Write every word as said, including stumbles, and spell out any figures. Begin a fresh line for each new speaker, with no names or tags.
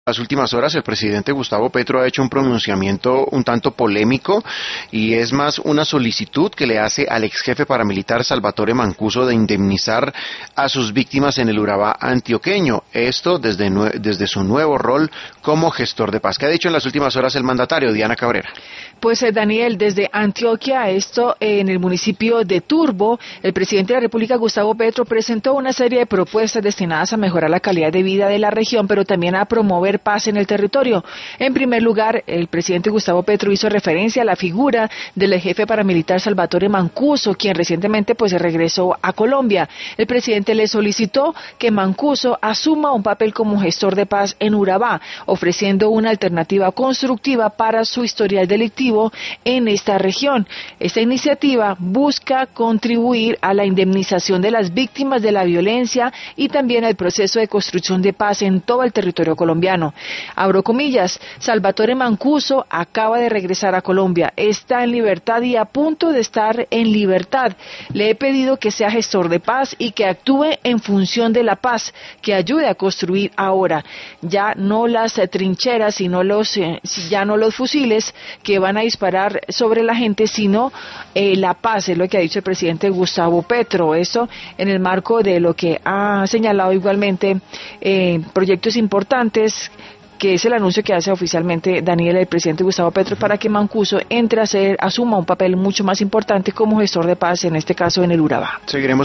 Las últimas horas el presidente Gustavo Petro ha hecho un pronunciamiento un tanto polémico y es más una solicitud que le hace al ex jefe paramilitar Salvatore Mancuso de indemnizar a sus víctimas en el Urabá antioqueño. Esto desde, desde su nuevo rol como gestor de paz. ¿Qué ha dicho en las últimas horas el mandatario, Diana Cabrera?
Pues eh, Daniel, desde Antioquia, esto eh, en el municipio de Turbo, el presidente de la República, Gustavo Petro, presentó una serie de propuestas destinadas a mejorar la calidad de vida de la región, pero también a promover paz en el territorio. En primer lugar, el presidente Gustavo Petro hizo referencia a la figura del jefe paramilitar Salvatore Mancuso, quien recientemente pues regresó a Colombia. El presidente le solicitó que Mancuso asuma un papel como gestor de paz en Urabá, ofreciendo una alternativa constructiva para su historial delictivo en esta región. Esta iniciativa busca contribuir a la indemnización de las víctimas de la violencia y también al proceso de construcción de paz en todo el territorio colombiano. Abro comillas, Salvatore Mancuso acaba de regresar a Colombia, está en libertad y a punto de estar en libertad. Le he pedido que sea gestor de paz y que actúe en función de la paz, que ayude a construir ahora, ya no las trincheras, sino los, eh, ya no los fusiles que van a disparar sobre la gente, sino eh, la paz, es lo que ha dicho el presidente Gustavo Petro. Eso en el marco de lo que ha señalado igualmente eh, proyectos importantes, que es el anuncio que hace oficialmente Daniel, el presidente Gustavo Petro, para que Mancuso entre a ser, asuma un papel mucho más importante como gestor de paz, en este caso en el Urabá.
Seguiremos